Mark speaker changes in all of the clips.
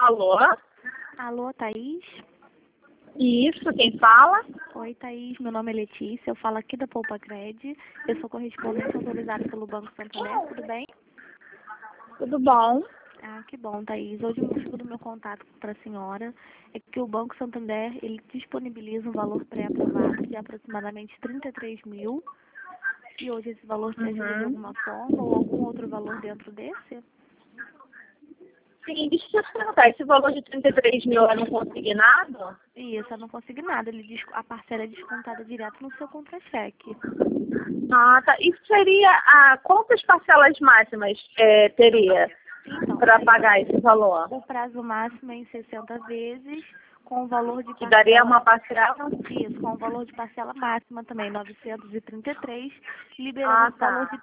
Speaker 1: Alô?
Speaker 2: Alô, Thaís?
Speaker 1: Isso, quem fala?
Speaker 2: Oi, Thaís. Meu nome é Letícia. Eu falo aqui da Poupa Cred. Eu sou correspondente autorizada pelo Banco Santander. Tudo bem?
Speaker 1: Tudo bom?
Speaker 2: Ah, que bom, Thaís. Hoje o motivo do meu contato para a senhora é que o Banco Santander ele disponibiliza um valor pré-aprovado de aproximadamente 33 mil. E hoje esse valor te ajuda de alguma forma ou algum outro valor dentro desse?
Speaker 1: Sim, deixa eu te perguntar, esse valor de 33 mil é no consignado?
Speaker 2: Isso, eu não consegui nada. A parcela é descontada direto no seu contra-cheque.
Speaker 1: Ah, tá. Isso seria quantas parcelas máximas teria
Speaker 2: Então,
Speaker 1: para pagar esse valor?
Speaker 2: o prazo máximo é em 60 vezes, com o valor de
Speaker 1: Que daria uma
Speaker 2: parcela,
Speaker 1: parcela?
Speaker 2: isso, com o valor de parcela máxima também, 933,
Speaker 1: Ah,
Speaker 2: liberando o valor
Speaker 1: tá.
Speaker 2: de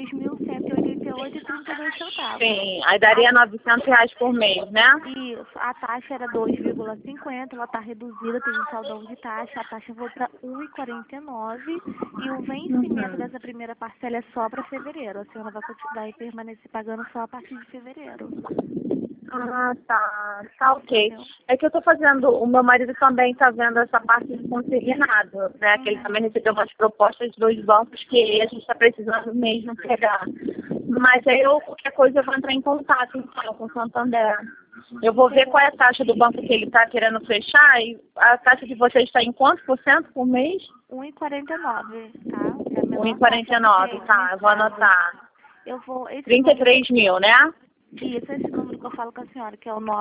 Speaker 2: 33.188,32 centavos.
Speaker 1: Sim, aí daria R$ 900 por mês, né?
Speaker 2: Isso, a taxa era 2,50, ela está reduzida, tem um saldão de taxa, a taxa foi para 1,49 e o vencimento
Speaker 1: Uhum.
Speaker 2: dessa primeira parcela é só para fevereiro. A senhora vai permanecer pagando só a partir de fevereiro.
Speaker 1: Ah, tá. Tá, ok.
Speaker 2: Entendeu?
Speaker 1: É que eu tô fazendo, o meu marido também tá vendo essa parte de consignado, né? Que ele também recebeu umas propostas dos bancos que a gente tá precisando mesmo pegar. Mas aí qualquer coisa eu vou entrar em contato então com o Santander. Eu vou ver qual é a taxa do banco que ele tá querendo fechar e a taxa de vocês está em quantos por cento por mês?
Speaker 2: 1,49, tá? É a menor taxa que
Speaker 1: 1,49,
Speaker 2: tem no
Speaker 1: tá, eu vou
Speaker 2: mercado.
Speaker 1: anotar.
Speaker 2: Eu vou, esse número,
Speaker 1: 33 mil, né?
Speaker 2: esse número que eu falo com a senhora, que é o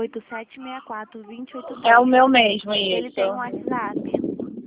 Speaker 2: 98764-2082.
Speaker 1: É o meu mesmo,
Speaker 2: Ele
Speaker 1: isso.
Speaker 2: tem um WhatsApp.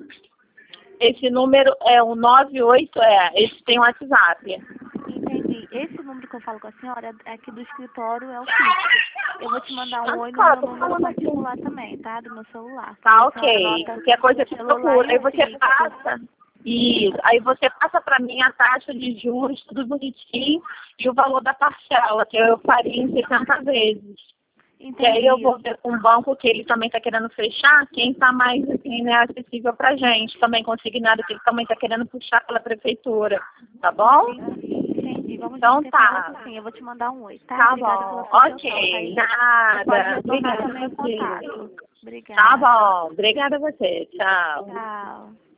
Speaker 1: Esse número é o 98, esse tem um WhatsApp.
Speaker 2: Entendi. Esse número que eu falo com a senhora é aqui do escritório, é o fixo. Eu vou te mandar um oi no
Speaker 1: Claro,
Speaker 2: meu
Speaker 1: tô
Speaker 2: número
Speaker 1: falando aqui.
Speaker 2: particular também, tá? Do meu celular. Que aí
Speaker 1: Tá,
Speaker 2: a senhora
Speaker 1: ok.
Speaker 2: anota
Speaker 1: Qualquer coisa
Speaker 2: o
Speaker 1: que
Speaker 2: celular
Speaker 1: procura.
Speaker 2: e
Speaker 1: Aí
Speaker 2: o
Speaker 1: você
Speaker 2: fixo.
Speaker 1: passa. Isso. Aí você passa para mim a taxa de juros, tudo bonitinho, e o valor da parcela, que eu faria em 60 vezes. E aí eu
Speaker 2: Entendi.
Speaker 1: vou ver com o banco que ele também está querendo fechar, quem está mais assim, né, acessível para gente. Também consignado que ele também está querendo puxar pela prefeitura. Tá bom?
Speaker 2: Entendi. Vamos
Speaker 1: Então
Speaker 2: manter
Speaker 1: tá.
Speaker 2: conversa assim. Eu vou te mandar um oi, tá?
Speaker 1: Tá
Speaker 2: Obrigada pela
Speaker 1: bom.
Speaker 2: sua atenção,
Speaker 1: Ok.
Speaker 2: Thaís. Você pode
Speaker 1: Nada.
Speaker 2: retornar
Speaker 1: Obrigada
Speaker 2: também
Speaker 1: a
Speaker 2: em
Speaker 1: você.
Speaker 2: contato.
Speaker 1: Tá
Speaker 2: Obrigada.
Speaker 1: bom. Obrigada a você. Tchau.
Speaker 2: Tchau.